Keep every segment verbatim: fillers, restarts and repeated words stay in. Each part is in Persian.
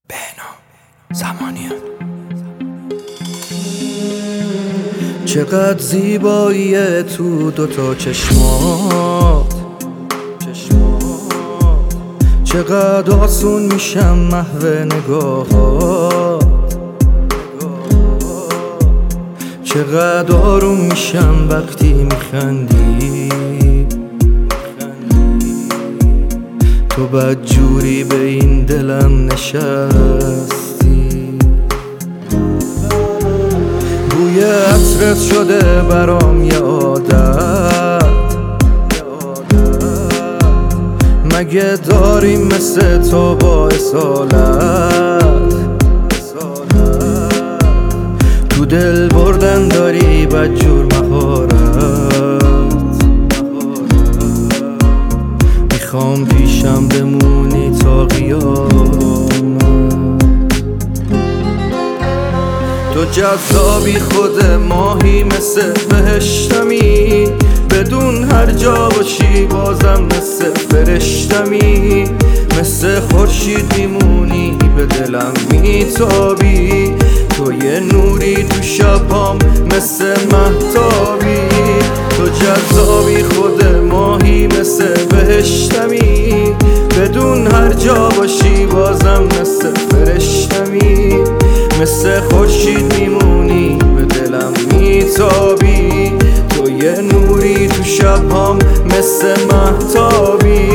بهنام زمانیان. چقدر زیباییه تو دوتا چشمات، چقدر آسون میشم محو نگاهات، چقدر آروم میشم وقتی میخندی. تو بدجوری به این دلم نشستی، بوی عطرت شده برام یه عادت. مگه داریم مثل تو با اصالت؟ تو دل بردن داری بدجور مهارت. میخوام پیشم بمونی تا قیامت. تو جذابی خود ماهی مثل بهشتمی، بدون هر جا باشی بازم مثل فرشتمی. مثل خورشید میمونی به دلم میتابی، تو یه نوری تو شبام مثل مهتابی. تو جذابی خود ماهی مثل بهشتمی، بدون هر جا باشی بازم مثل فرشتمی. مثل خورشید میمونی به دلم میتابی، تو یه نوری تو شبام مثل مهتابی.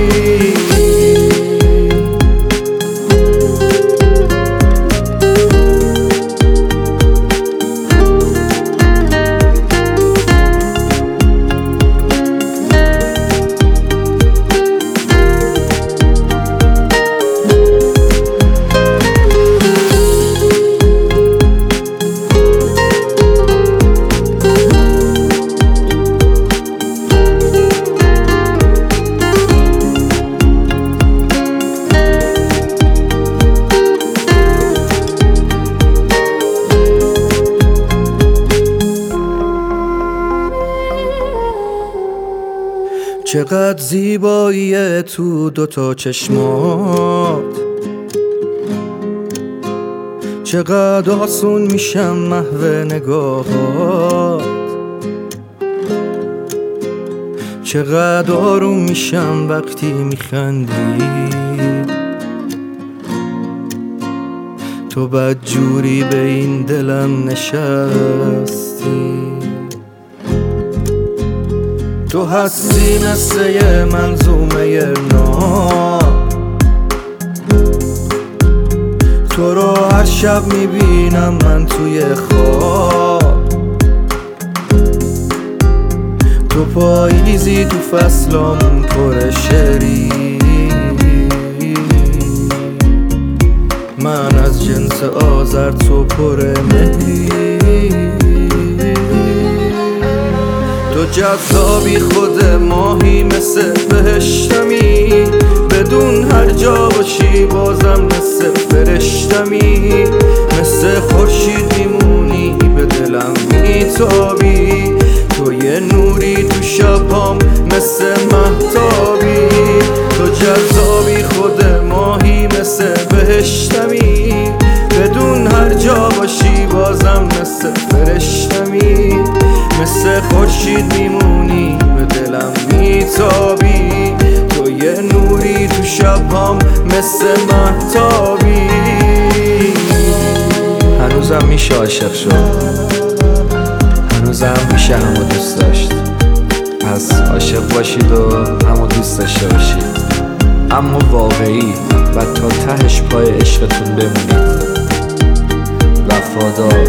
چقدر زیباییه تو دوتا چشمات، چقدر آسون میشم محو نگاهات، چقدر آروم میشم وقتی میخندی. تو بدجوری به این دلم نشستی، تو هستی مثل یه منظومه ناب. تو رو هر شب میبینم من توی خواب. تو پاییزی تو فصلامون پر شعری، من از جنس آذر تو پر مهری. تو جذابی خود ماهی مثل بهشتمی، بدون هر جا باشی بازم مثل فرشتمی. مثل خورشید میمونی به دلم میتابی، تو یه نوری تو شبام مثل مهتابی. تو جذابی خود ماهی مثل بهشتمی، بدون هر جا باشی بازم مثل فرشتمی. مثل خورشید میمونی به دلم میتابی، تو یه نوری تو شبام مثل مهتابی. هنوزم میشه عاشق شد، هنوزم میشه همو دوست داشت. پس عاشق باشید و همو دوست داشته باشید، اما واقعی و تا تهش پای عشقتون بمونید. وفادار،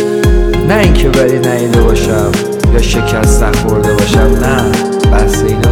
نه اینکه ولی نیده باشم یا شکست نخورده باشم، نه بحث اینا